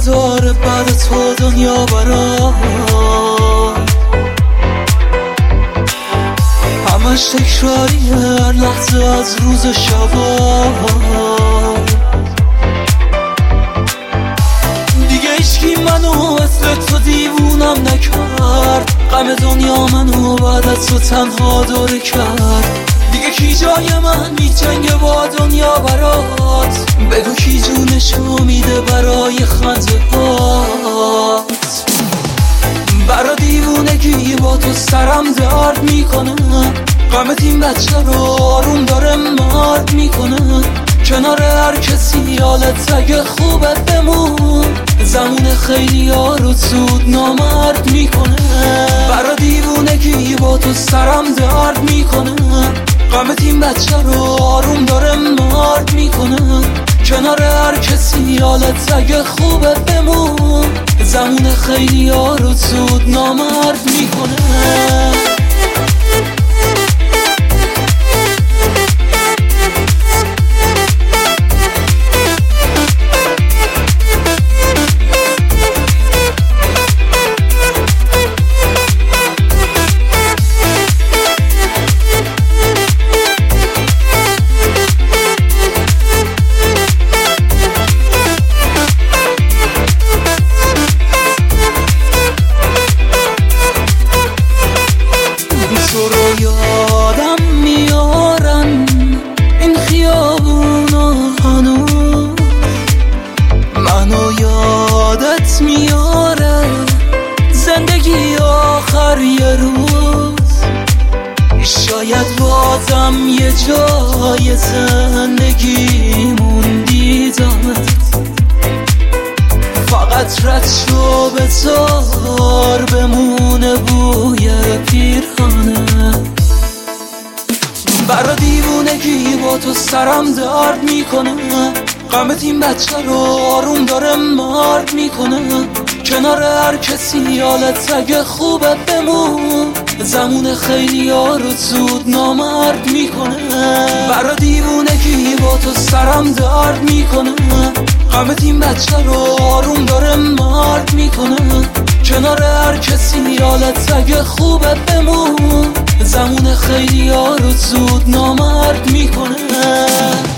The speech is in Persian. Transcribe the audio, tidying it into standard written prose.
نداره بعد تو دنیا برام، همش تکراریه هر لحظه از روز شبا. دیگه هیچکی منو مثل تو دیوونم نکرد، غم دنیا منو بعد از تو تنها دوره کرد. دیگه کی جای من میجنگه با دنیا برات، بگو کی جونشو میده برای خنده هات. برا دیوونگی با تو سرم درد میکنه، غمت این بچه رو آروم داره مرد میکنه. کنار هر کسی حالت اگه خوبه بمون، زمان خیلی ها رو زود نامرد میکنه. برا دیوونگی با تو سرم درد میکنه، غمت این بچه رو آروم داره مرد میکنه. کنار هر کسی حالت اگه خوبه بمون، زمان خیلی ها رو زود نامرد میکنه. تو رو یادم میارن این خیابونا هنوز، منو یادت میاره زندگی آخر یه روز. شاید بازم یه جای زندگیمون دیدمت، فقط رد شو بذار بمونه بوی پیرهنه. برا دیوونگی با تو سرم درد میکنه، غمت این بچه رو آروم داره مرد میکنه. کنار هر کسی حالت اگه خوبه بمون، زمان خیلی ها رو زود نامرد میکنه. برا دیوونگی با تو سرم درد میکنه، غمت این بچه رو آروم داره مرد میکنه. کنار هر کسی حالت اگه خوبه بمون، زمان خیلی ها رو زود نامرد میکنه.